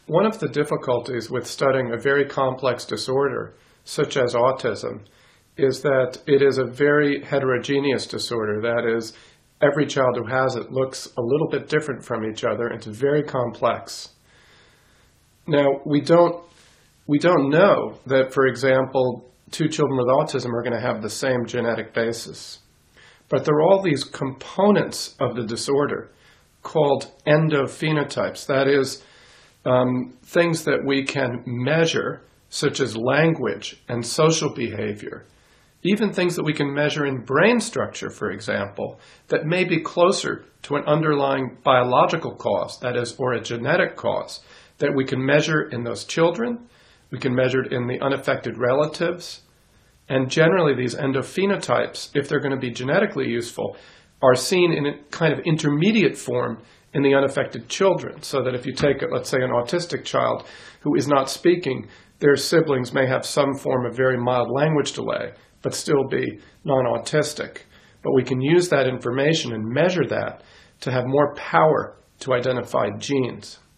One of the difficulties with studying a very complex disorder, such as autism, is that it is a very heterogeneous disorder. That is, every child who has it looks a little bit different from each other. It's very complex. Now, we don't know that, for example, two children with autism are going to have the same genetic basis. But there are all these components of the disorder called endophenotypes. That is, things that we can measure, such as language and social behavior, even things that we can measure in brain structure, for example, that may be closer to an underlying biological cause, that is, or a genetic cause, that we can measure in those children, we can measure it in the unaffected relatives, and generally these endophenotypes, if they're going to be genetically useful, are seen in a kind of intermediate form in the unaffected children, so that if you take, let's say, an autistic child who is not speaking, their siblings may have some form of very mild language delay, but still be non-autistic. But we can use that information and measure that to have more power to identify genes.